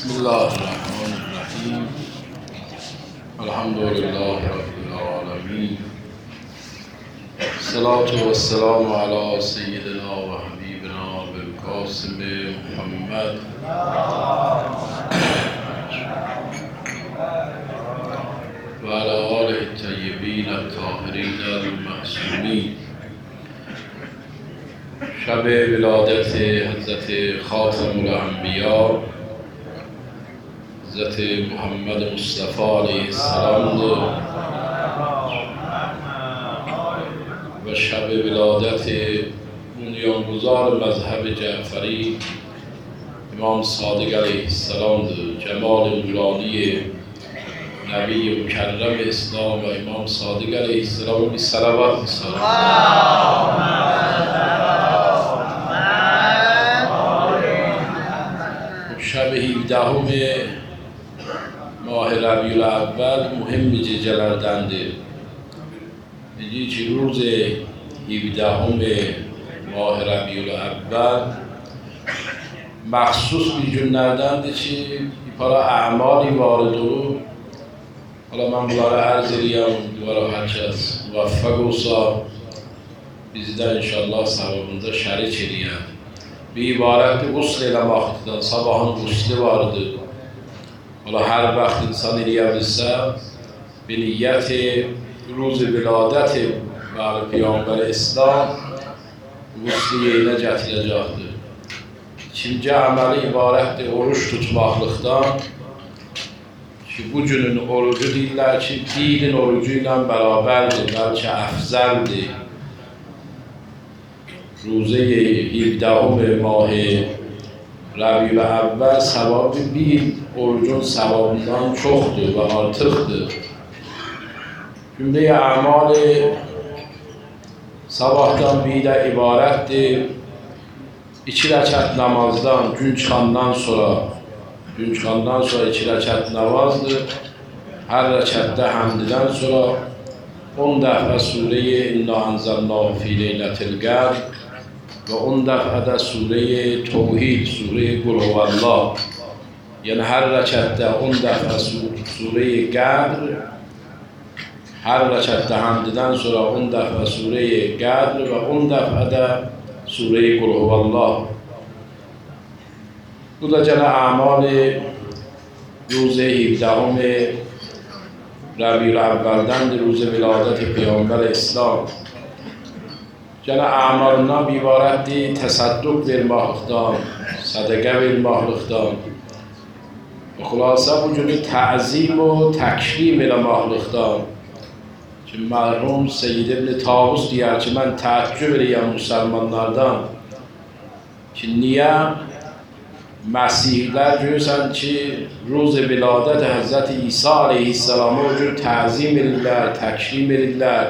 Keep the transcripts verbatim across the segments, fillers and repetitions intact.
بسم الله الرحمن الرحیم. الحمد لله رب العالمین. الصلاة والسلام علی سیدنا و حبیبنا بالقاسم محمد و علی آله الطیبین الطاهرین المعصومین. شب ولادت حضرت خاتم الانبیا حضرت محمد مصطفی علیه السلام و شب ولادت بنیانگذار مذهب جعفری امام صادق علیه السلام جمال نورانی نبی مکرم اسلام و امام صادق علیه السلام بی صلوات می‌سازیم. شب هفدهم ماه ربیع الاول مهم جلردنده. میگی چی روز هفدهم ماه ربیع الاول مخصوص بی جلردنده چی پارا اعمالی وارد رو. حالا من بلاره عرض ریم دوباره هرچه از موفق و سا بیزیده انشاءالله سوابونده شری چریم به عبارت غسل نماختدن صباحان غسل وارده. حالا هر وقت انسان ریاضه به نیت روز ولادت بر پیامبر اسلام غسل نجات نجاته. چینجا عمل عبارت oruç tutmaklıktan ki bu günün orucu değiller ki dinin orucuyla beraberdir, belki afzeldir. روزه هفدهم ماه ربیع اول ثواب bir orucun sevabından çoktur ve artıqdır. Cümle amal sabahdan bir də ibarətdir. İki rəkat namazdan gün çıxandan sonra gün çıxandan sonra iki rəkat namazdır. Hər rəkatda həmddən sonra on dəfə surəyi İnna ənzəlnahu fî leylətil qədr ve on dəfədə Sure-i Tevhid, Sure-i Kul Huvallah. Yani her rəkətdə on dəfə Sure-i Qədr, her rəkətdə hamddən sonra on dəfə Sure-i Qədr ve on dəfədə Sure-i Kul Huvallah. Bu da cələ əmal-i روز هفدهم ربیع اول'دəndir, روز ولادت پیامبر اسلام. Yəni əmalından ibarətdir, təsədduq verməkdən, sədəqə verməkdən. Xülasə bu günü təzim və təkrim eləməkdən. Ki mərhum Seyyid ibn Tavus deyər ki, mən təəccüb eləyəm müsəlmanlardan ki, niyə Məsihlər görürsən ki, روز ولادت Həzrəti İsa aleyhisselamı o cür təzim edirlər, təkrim edirlər.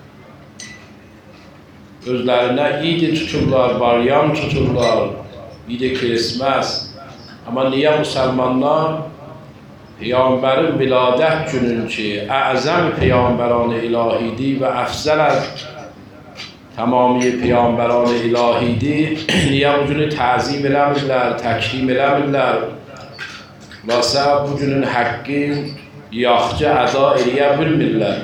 Özlərinə idi tuturlar, bayram tuturlar, idi Christmas. Amma niyə müsəlmanlar Peyğəmbərin viladət günün ki, əzəm Peyğəmbəran-ı ilahidir və əfzəl az tamami Peyğəmbəran-ı ilahidir, niyə bu günü təzim eləmirlər, təkrim eləmirlər? Vəsə bu günün haqqı yaxcı əda eləyə bilmirlər.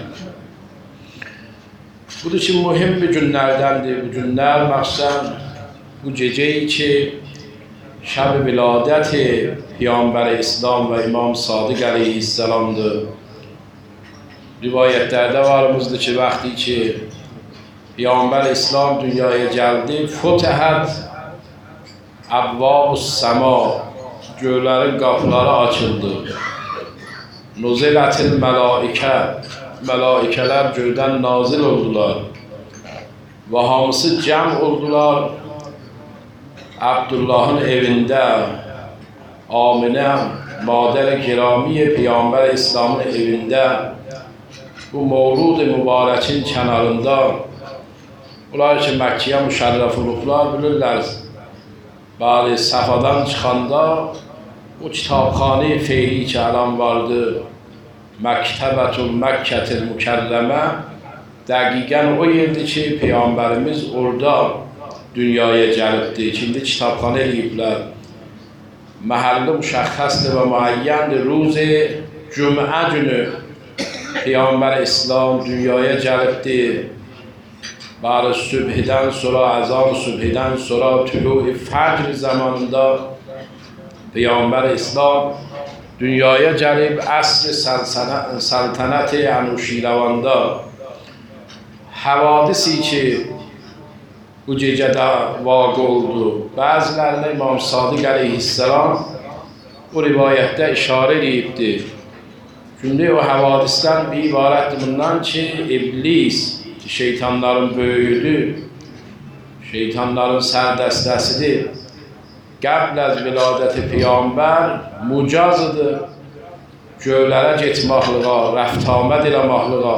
Budur ki, mühim bir günlərdəndir. Bu günlər məqsəd bu geceyi ki, şəb-i viladət Peyğəmbər İslam və İmam Sadiq aleyhisselamdır. Rivayətlərdə varımızdır ki, vaxtı ki, Peyğəmbər İslam dünyaya gəldi, Futəhət Əbvab-ı Səma, göylərin qapıları açıldı. Nuzilətil mələikə, mələikələr göydən nazil oldular və hamısı cəm oldular Abdullahın evində. Aminə, madər-i kirami Peyğəmbər İslamın evində bu mevlud-i mübarəkin kənarında. Onlar ki, Məkkəyə müşərrəf olublar, bilirlər. Bəli, Səfadan çıxanda o kitabxane feyli ki, ələm vardı, Məktəbətul Məkkətil Mükərrəmə, dəqiqən o yerdir ki, Peyğəmbərimiz orada dünyaya gəlibdir. Şimdi kitabxana eləyiblər. محل مشخص و معین روز جمعه günü Peygamber İslam dünyaya geldi. Bari sübhiden sonra, azan sübhiden sonra tülû-i fecr zamanında Peygamber İslam dünyaya gelip asr saltanat-ı Enuşirovanda havadisi ki bu gecede vaqe oldu. Bazılarına İmam Sadiq aleyhisselam bu rivayette işare edipti. Şimdi o havadisten bir ibaret bundan ki iblis, şeytanların böyüdü, şeytanların sərdəstəsidir. Qəbl az viladəti Peygamber mucazıdır. Göylərə getməklığa, rəftamət eləməklığa.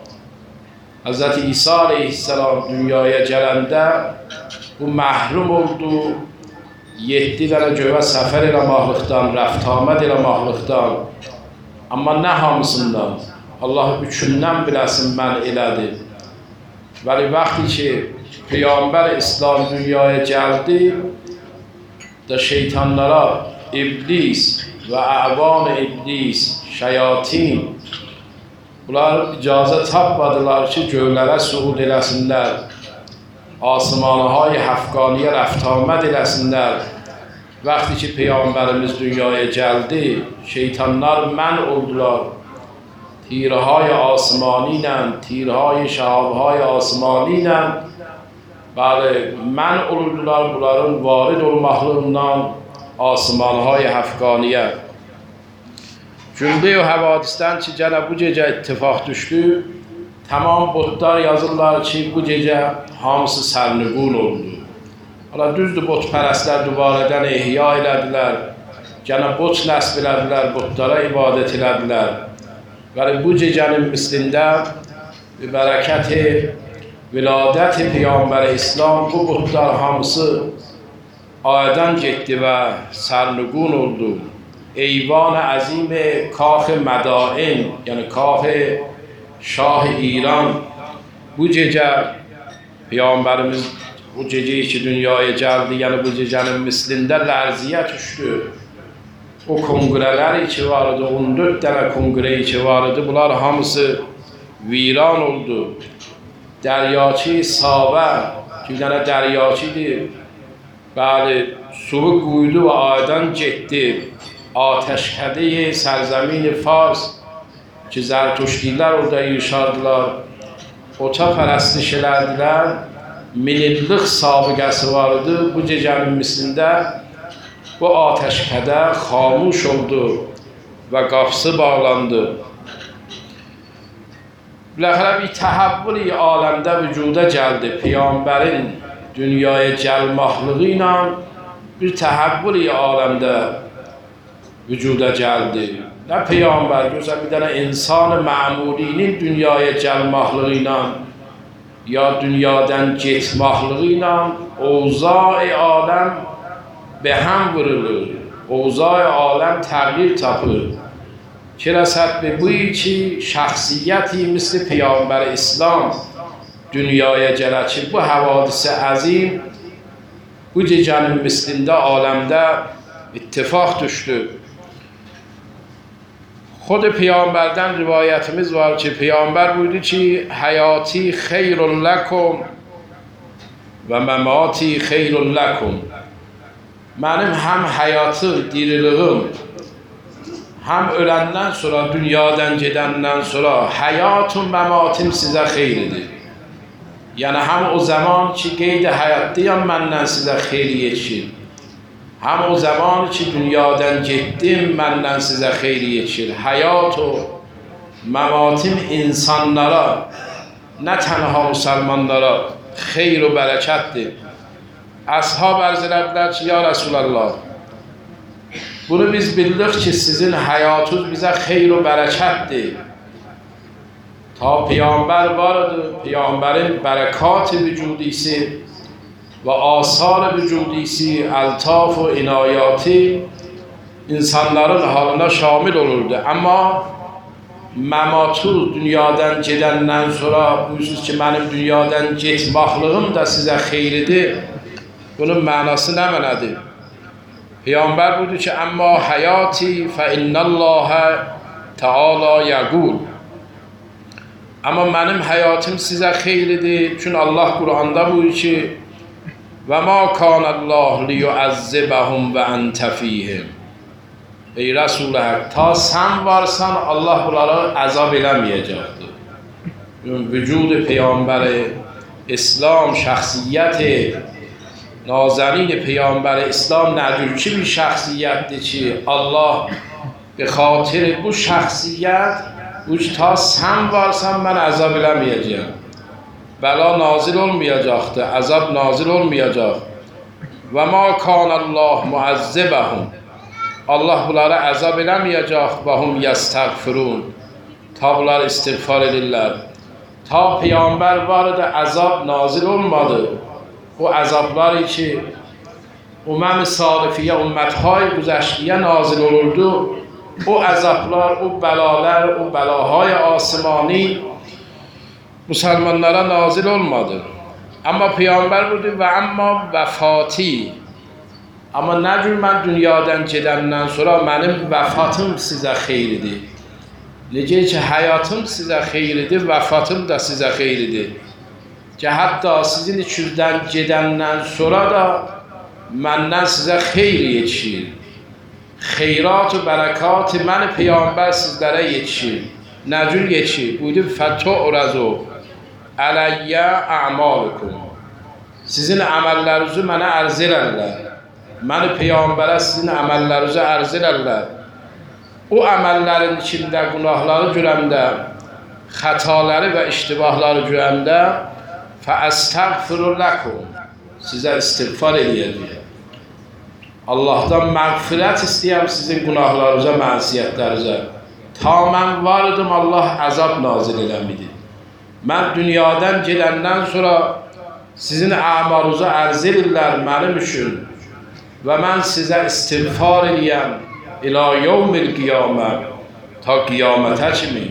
Hazreti İsa aleyhisselam dünyaya gələndə bu məhrum oldu. Yeddi dənə göyə səfər eləməklıqdan, rəftamət eləməklıqdan. Amma nə hamısından? Allah üçündən biləsin mən elədi. Vəli vaxtı ki Peygamber İslam dünyaya gəldi da şeytanlara iblis və əvan iblis, şeyatin bunlar icazə tapmadılar ki göylərə suud eləsinlər, asmanı-hay həfqaniyə rəftamət eləsinlər. Vaxtı ki Peygamberimiz dünyaya gəldi, şeytanlar mən oldular. Tirهای آسمانی ilə, tirهای şahabهای آسمانی ilə bəli, mən olurdular bunların varid olmaqlığından asmanهای həfqaniyə. Cümle o havadisdən ki gənə bu gecə ittifaq düşdü, tamam botlar yazırlar ki bu gecə hamısı sərnüqun oldu. Hala düzdür, botpərəstlər dubarədən ihya elədilər, gənə bot nəsb elədilər, botlara ibadət elədilər. Və bu gecənin mislində və bərəkəti viladət-i Peygamber İslam bu botlar hamısı aydan getdi və sərnüqun oldu. Eyvan-ı azim kاخ مدائن یعنی کاخ شاه ایران bu gecə Peygamberimiz bu geceyi ki dünyaya geldi, yani bu gecenin mislində lərziyə düşdü. O kongreler ki vardı, on dörd tane kongre ki vardı, bunlar hamısı viran oldu. Deryaçı Savə, ki bir tane deryaçıdır, bəli, suyu quydu ve aydan getdi. Ateşkədə sərzamin Fars ki Zərtuştilər orada yaşadılar, ota pərəstiş elədilər, minillik sabiqəsi vardı. Bu gecənin mislində bu ateşkədə xamuş oldu və qapısı bağlandı. Biləxərə bir təhəvvül-i aləmdə vücuda gəldi. Peygamberin dünyaya gəlməklığı ilə bir təhəvvül-i aləmdə vücuda gəldi. Nə Peygamber, gözəl bir dənə insan məmulinin dünyaya gəlməklığı ilə ya dünyadan getməklığı ilə ovzai aləm به هم vurulur. اوضاع عالم تغییر tapır. که رسد به بویی که شخصیتی مثل پیامبر اسلام dünyaya gələr ki, bu havadisi azim bu gecənin mislində aləmdə ittifaq düşdü. Xod Peygamberdən rivayətimiz var ki, Peygamber buyurdu ki, həyati xeyrun ləkum və məmati xeyrun ləkum. Mənim həm həyatım, diriliğim, həm öləndən sonra, dünyadan gedəndən sonra həyatım, məmatim sizə xeyridir. Yəni, həm o zaman ki, qeyd-i həyatdayam, məndən sizə xeyri yetişir. Həm o zaman ki, dünyadan getdim, məndən sizə xeyri yetişir. Həyat o, məmatim insanlara, nə tənha müsəlmanlara xeyr və bərəkətdir. Ashab arz elədilər ki, ya Resulallah, bunu biz bildik ki, sizin həyatınız bizə xeyr və bərəkətdir. Ta Peygamber vardı, Peygamberin bərəkat-ı vücudisi və asar-ı vücudisi, eltaf və inayati insanların halına şamil olurdu. Amma məmatuz dünyadan gedəndən sonra buyursunuz ki, mənim dünyadan getməkliğim da sizə xeyridir. Bunun mənası nə mənədir? پیامبر بودی که اما حیاتی فإن الله تعالی یقول، اما منم حیاتم سیزه خیلی دی، چون الله قرآنده بودی که و ما کان الله لیعذبهم و انت فیهم. ای رسول حق تا سن وارسان الله بلارا عذاب نمیجاده. وجود پیامبر اسلام، شخصیت نازنین پیامبر اسلام ندور چی بی شخصیت دی چی الله به خاطر بو شخصیت اوچ تا سن وارسان من عذاب نمیجاده، بلا نازل میاجاخته، عذاب نازل میاجاخت. و ما کان الله معذبهم، الله بلاره عذاب نمیاجاخت و هم یستغفرون، تا بلار استغفار لله. تا پیامبر وارد عذاب نازل اومده و عذابلاری که امم سالفیه امتهای گذشتیه نازل اولدو، او عذابلار، او بلالر، او بلاهای آسمانی مسلمانlara nazil olmadı. Ama Peygamber buyurdu ve amma vefati. Ama necür mən dünyadan gedəndən sonra mənim vəfatım sizə xeyridir. Necə ki həyatım sizə xeyridir, vəfatım da sizə xeyridir. Ki hətta sizin içinizdən gedəndən sonra da məndən sizə xeyr yetişir. Xeyrat və bərəkat mən Peygamber sizlərə yetişir. Necür yetişir? Buyurdu fətu'razu aleyye a'malukum. Sizin amellerinizi mənə arz elərlər. Məni Peyğəmbərə sizin amellerinizi arz elərlər. O amellerin içində günahları görəndə, xətaları və iştibahları görəndə fəəstəğfiru ləkum. Sizə istiğfar edəyəcəyəm. Allah'tan məğfirət istəyəm sizin günahlarınıza, mənsiyyətlərinizə. Ta mən var idim, Allah əzab nazil eləmidi. Mən dünyadan gedəndən sonra sizin əmalınızı ərz edirlər mənim üçün və mən sizə istiğfar edəyəm ilə yevmil qiyamə, ta qiyamətə kimi.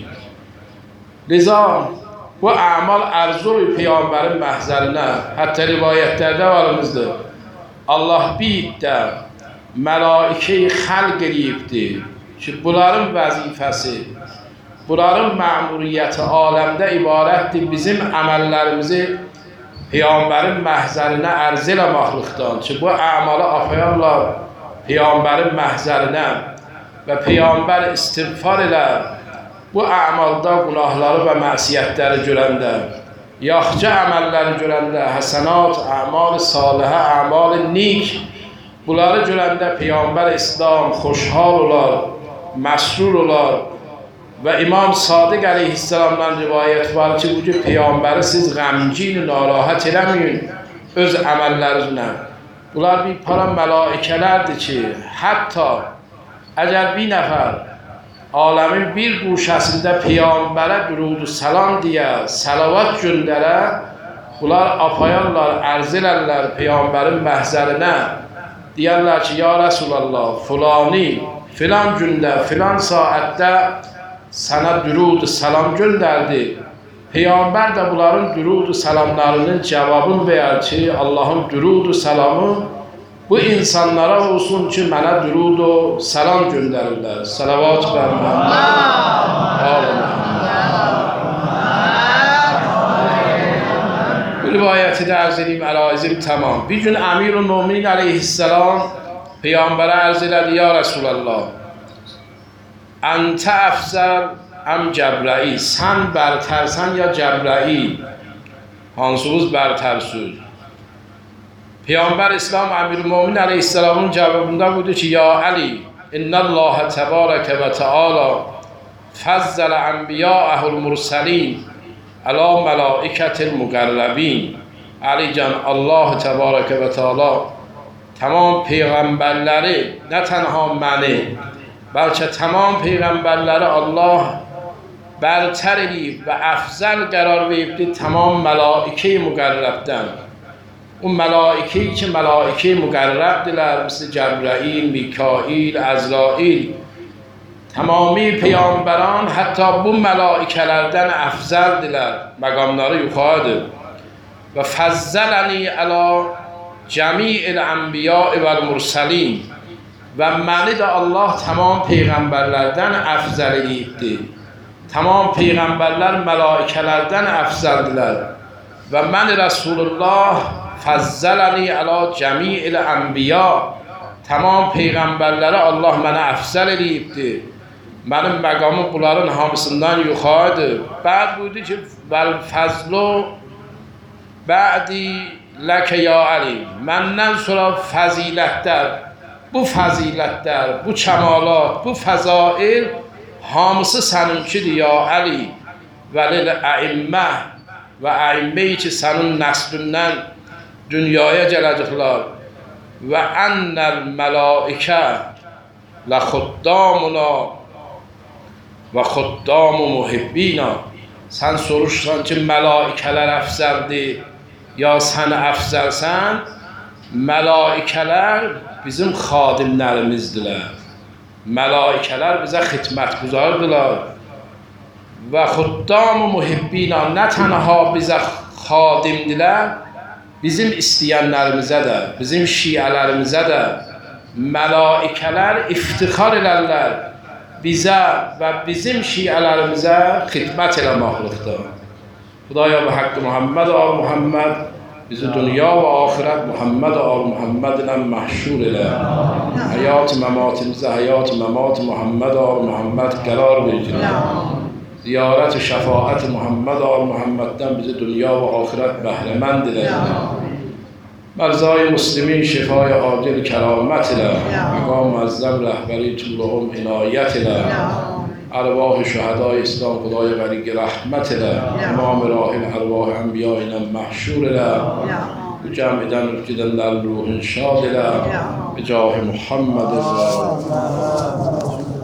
Liza bu əmal ərz-ı Peyğəmbərin məhzərinə, hətta rivayətlərdə varımızdır. Allah bir də mələikeyi xəlq edibdir ki, bunların vəzifəsi, bunların məmuriyyəti aləmdə ibarətdir bizim əməllərimizi Peyğəmbərin məhzərinə ərz eləməklikdən ki, bu əmalı apayarlar Peyğəmbərin məhzərinə və Peyğəmbər istiğfar elər. Bu əmalda günahları və məsiyyətləri görəndə, yaxşı əməlləri görəndə, həsənat, əmal-i salihə, əmal-i nik, bunları görəndə Peyğəmbər İslam xoşhal olar, məsrur olar. Və İmam Sadiq əleyhisselamdan rivayət var ki, bu ki, Peyğəmbəri siz qəmgin, narahat eləməyin öz əməllərinə. Bunlar bir para mələikələrdir ki, hətta əgər bir nəfər aləmin bir quşəsində Peyğəmbərə durudu salam deyə, salavat göndərə, bunlar apayarlar, ərz elərlər Peyğəmbərin məhzərinə. Deyərlər ki, ya Rasulallah, fulani, filan gündə, filan saətdə sana durud salam gönderdi. Peygamber de bunların durud salamlarının cevabını verir ki Allah'ın durud salamı bu insanlara olsun ki bana durud salam gönderirler. Salavat ve bu rivayeti de arz edeyim, elazim tamam. Bir gün Emir-ül-Müminin aleyhisselam Peygamber'e arz eder, ya Resulallah, انت افضل ام جبرائیل، سن برترسن یا جبرائیل؟ هانسوز برترسوز. پیامبر اسلام امیرالمومنین علیه السلام cevabında buydu ki ya Ali ان الله تبارک و تعالی فضل انبیاءه المرسلین علی ملائکة المقربین. علی جان الله تبارک و تعالی تمام پیغمبرləri نه تنها منی بلکه تمام پیغمبرləri Allah برتر edib və əfzəl qərar veribdi tamam mələikə-i müqərrəbdən. O mələikə ki, mələikə-i müqərrəbdirlər, مثل Cəbrail, Mikail, Əzrail. Tamami peyğəmbərان hətta bu mələikələrdən əfzəldirlər, məqamları yuxarıdır. Və fəzzələni əla cəmi'il ənbiya və mursalin. ve məni də Allah tamam peyğəmbərlərdən əfzəl eləyibdir. Tamam peyğəmbərlər mələikələrdən əfzəldilər. Və mən Rasulullah fəzzələni əla cəmi'il ənbiya. Tamam peyğəmbərlərə Allah mənə əfzəl eləyibdir. Mənim məqamım bunların hamısından yuxarıdır. Bəd buyurdu ki, vəl fəzlu bədi ləkə ya Əli. Məndən sonra fəzilətlər, bu fəzilətlər, bu kəmalat, bu fəzail hamısı səninkidir ya Əli. Vəlil əimmə və əimməyi ki, sənin nəslindən dünyaya gələcəklər. Və ənəl mələikə lə xuddamuna və xuddamu muhibbina. Sən soruşsan ki, mələikələr əfzəldir, ya sən əfzəlsən, mələikələr bizim xadimlərimizdirlər. Mələikələr bizə xidmət güzardırlar. Və xuddamu muhibbina, nə tənha bizə xadimdirlər, bizim istəyənlərimizə də, bizim şiələrimizə də mələikələr iftixar elərlər. Bizə və bizim şiələrimizə xidmət eləməklikdir. Xudaya və haqqı Muhammed al Muhammed bizi dünya və axirət Muhammed al Muhammed ilə məhşur elə. Həyat-ı məmatimizə həyat-ı məmat Muhammed al Muhammed qərar versin. Ziyarət-i şəfaət Muhammed al Muhammeddən bizi dünya və axirət bəhrəmənd elə. Mərzai Müslimin şifaya acil kəramət ilə, məqam məzzəm rəhbəri tulluğum inayət ilə, ərvah-ı şəhədai İslam Xudaya vəliqi rəhmət ilə, İmam-ı Rahim ərvah-ı ənbiya ilə məhşur ilə, bu cəmidən ürkidənlər ruhun şad ilə, bi cah-ı Muhammed ilə.